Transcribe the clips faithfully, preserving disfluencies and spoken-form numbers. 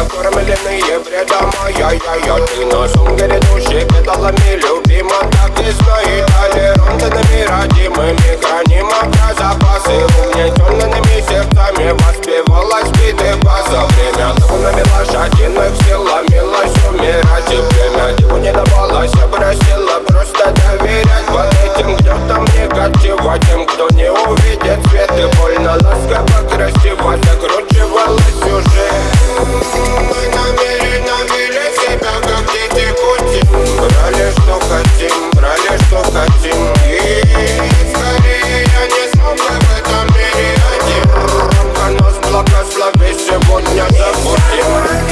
накормленные бредом. Ай-яй-яй, ты на сунгере души педалами любима. Так и знай, толерантными родимыми храним про запасы. Угнетенными сердцами воспевалась биты база. Время тонами лошадиных сил ломилось умирать. И время его не давалось, просила просто доверять. Под этим гнетом негатива тем, кто не увидит свет. И больно ласково, красиво закручивалась сюжет. Мы намеренно вели себя, как дети пути. Брали, что хотим, брали, что хотим. И скорее я не смог бы в этом мире один. Нас благослови, сегодня забудем.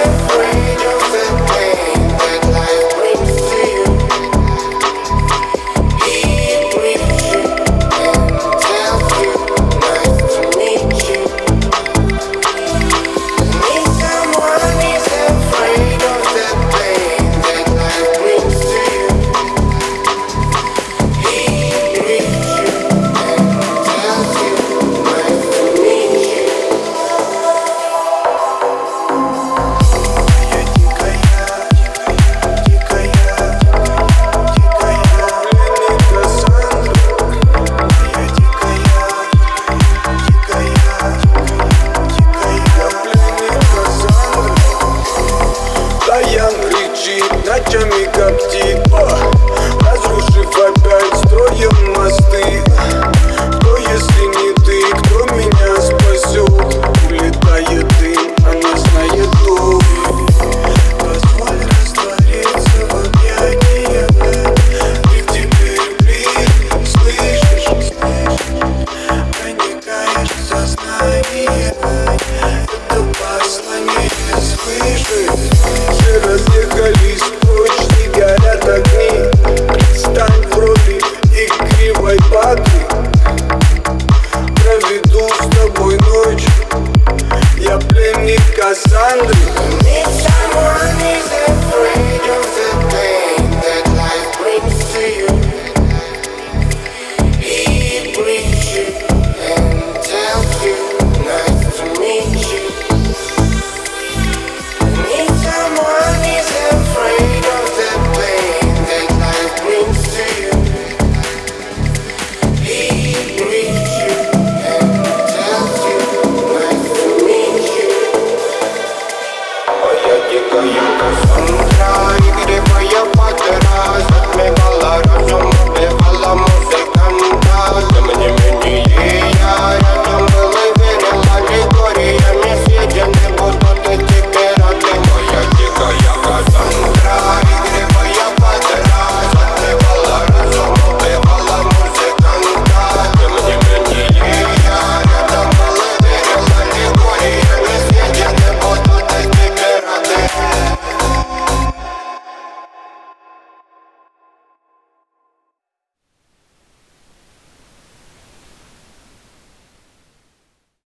Ночами коптит, разрушив опять, строим мосты. Кто, если не ты, кто меня спасет? Улетает дым, она знает то. Позволь раствориться в объятиях. Ты теперь блин, слышишь? Проникаешь в сознание. Это послание слышишь? Все разъехались. Горят огни, предстань в роли игривой патры. Проведу с тобой ночь, я пленник Кассандры.